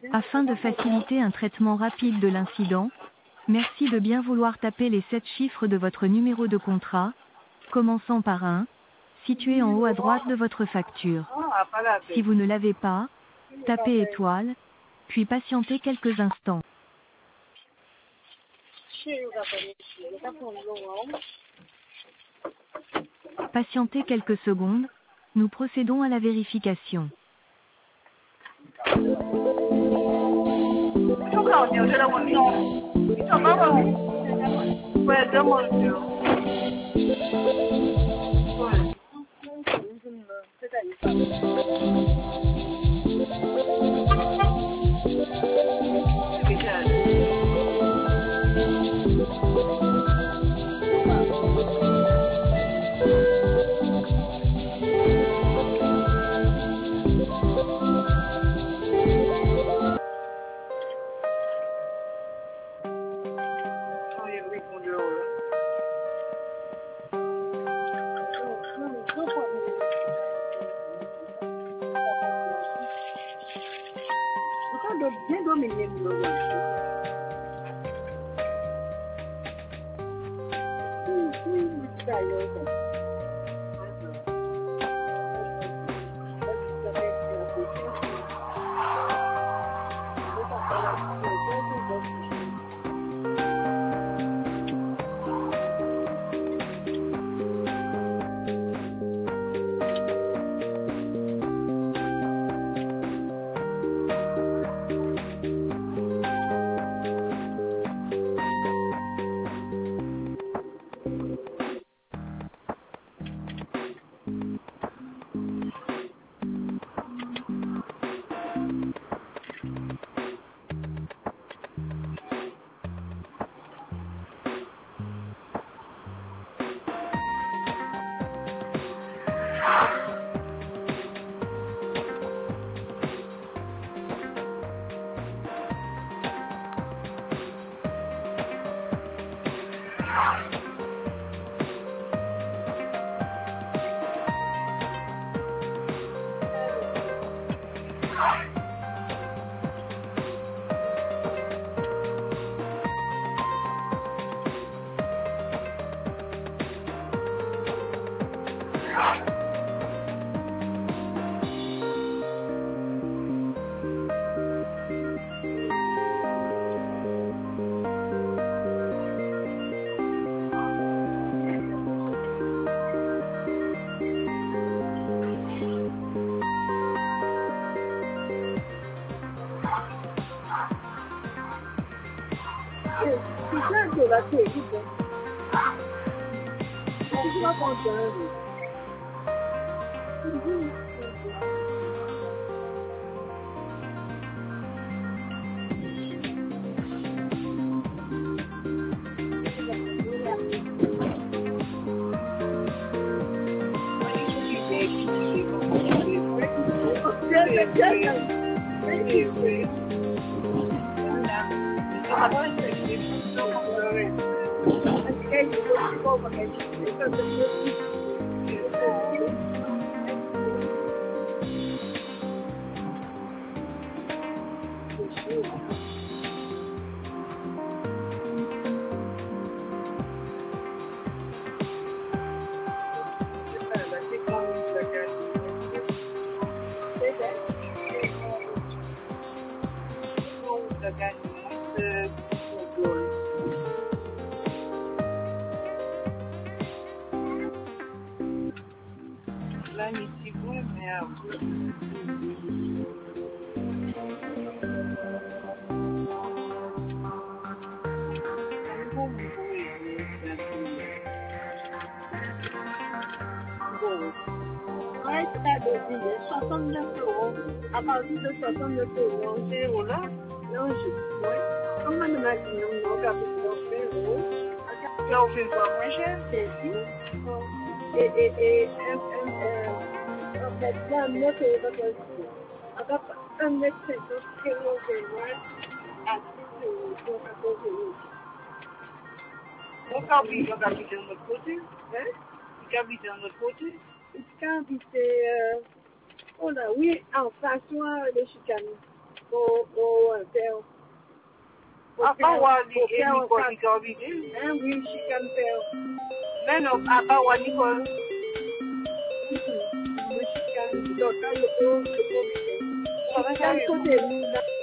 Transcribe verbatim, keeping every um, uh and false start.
Afin de faciliter un traitement rapide de l'incident, merci de bien vouloir taper les sept chiffres de votre numéro de contrat, commençant par un, situé en haut à droite de votre facture. Si vous ne l'avez pas, tapez étoile, puis patientez quelques instants. Patientez quelques secondes, nous procédons à la vérification. soixante-neuf euros. À partir de soixante-neuf euros, c'est euros là. Non, je. Oui. Comment on m'a dit non, non, qu'à vous offrir euros. Là, on fait pas moins cher. C'est dit. Et, et, et, en fait, là, neuf euros. Après, un mètre cinquante, c'est euros, à six euros, donc à quatorze euros. Donc, quand il va habiter de notre côté, hein? Il va habiter de notre côté. Il va habiter, euh, oh là, oui, en face, moi, le chicane. Au, au, Papa Wally et Nicole Nicole. Hein, oui, she can tell. Mais non, Papa Wally Nicole. Oui, she can. Donc, là, le pauvre, le pauvre. Ça va, ça va.